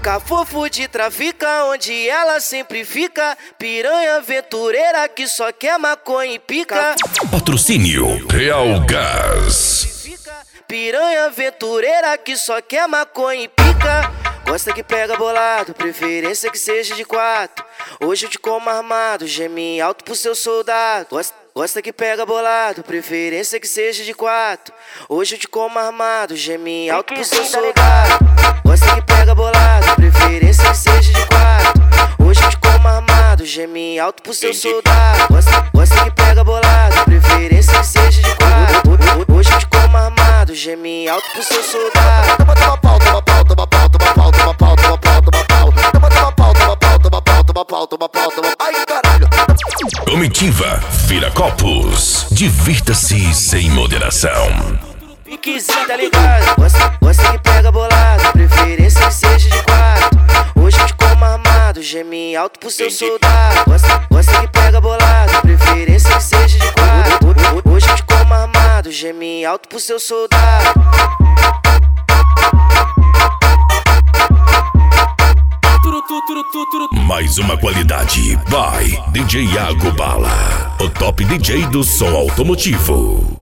Cafofo de trafica, onde ela sempre fica. Piranha aventureira que só quer maconha e pica. Patrocínio Real Gás. Piranha aventureira que só quer maconha e pica. Gosta que pega bolado, preferência que seja de 4. Hoje eu te como armado, geme alto pro seu soldado. Gosta que pega bolado, preferência que seja de 4. Hoje eu te como armado, geme alto pro seu soldado. Gosta que pega bolado, preferência que seja de 4. Hoje eu te como armado, geme alto pro seu soldado. Gosta que pega bolado, preferência que seja de 4. Hoje eu te como armado, geme alto pro seu soldado. Toma pau, toma pau, toma pau, toma pau, toma pau, toma pau, toma pau. Toma pau, toma pau, toma pau, toma pau, toma pau, toma pau. Ai, caralho. Comitiva Viracopos. Divirta-se sem moderação. Piquezinho, tá ligado? Gosta que pega bolado, preferência que seja de 4. Hoje eu te como armado, geme alto pro seu soldado. Gosta que pega bolado, preferência que seja de 4. Hoje eu te como armado, geme alto pro seu soldado. Mais uma qualidade. Vai, DJ Iago Bala. O top DJ do som automotivo.